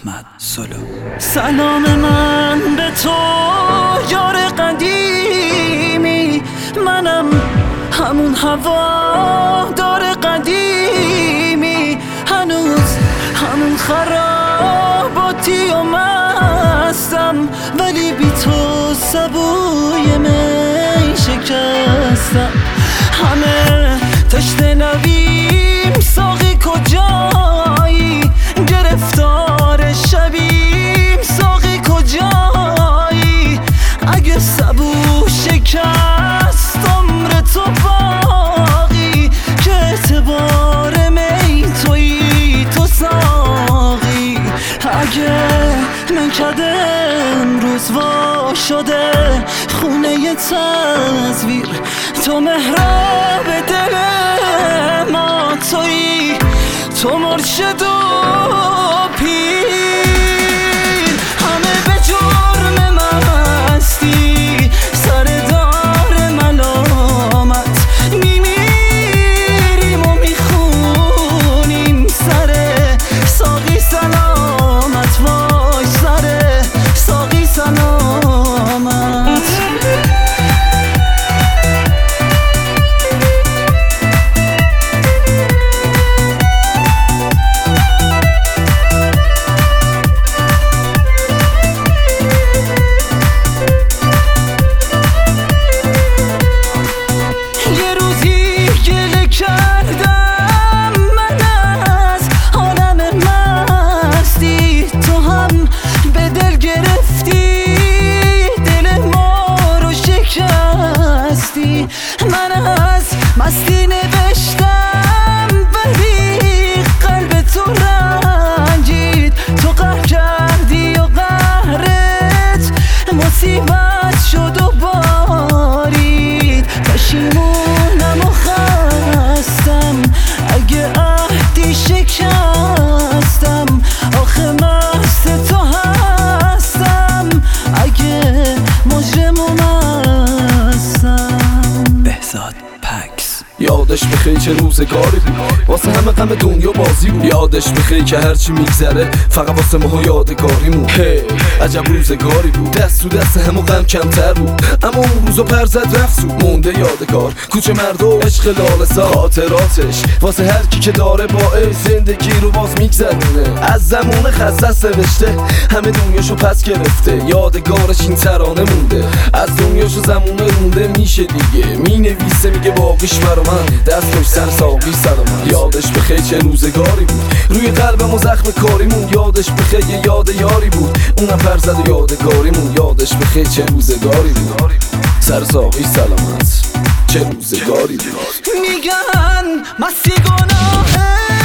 احمد سولو. سلام من به تو یار قدیمی، منم همون هوادار قدیمی، هنوز همون خراباتی و مستم، ولی بی تو سبوی می شکستم. همه تشنه نویم، ساقی کجایی؟ گرفتار شبیم، ساقی کجایی؟ اگه سبو شکست عمر تو باقی، که اعتبار می تویی تو ساقی. اگه نکده امروز وا شده خونه تصویر، تو محراب دل ما تویی، تو مرشد و پیر. همه به جرم مستی سر دار ملامت میمیریم و میخونیم سر ساقی سلامت، وای سر ساقی سلامت. کردم من از عالم مستی، تو هم به دل گرفتی، دل ما رو شکستی. من از مستی نوشتم ولی قلب تو رنجید، تو قهر کردی و قهرت مصیبت شد و بارید. پشیمونم و اگه عهدی شکستم، آخه مست تو هستم، اگه مجرم و مستم. بهزاد پکس. یادش بخیر چه روزگاری بود، واسه همه غم دنیا بازی بود. یادش بخیر که هرچی میگذره فقط واسه ما یادگاریمون. عجب روزگاری بود، دست تو دست همو غم کمتر بود، اما اون روزو پر زد رفت سود، مونده یادگار کوچه مرد و عشق لاله‌زار. خاطراتش واسه هر کی که داره باعث زندگی رو باز میگذرونه. از زمان خصص نوشته همه دنیاشو پس گرفته، یادگارش این ترانه مونده. از دنیاشو زمونه مونده میشه دیگه، مینویسه میگه باقیش برا من، دستش سر ساقی سلامت. یادش بخیر چه روزگاری بود، روی قلبم و زخم کاریمون. یادش بخیر یه یاد یاری بود، اونم پر زد و یادگاریمون. یادش بخیر چه روزگاری بود، سر ساقی سلامت. چه روزگاری بود. میگن مستی گناهه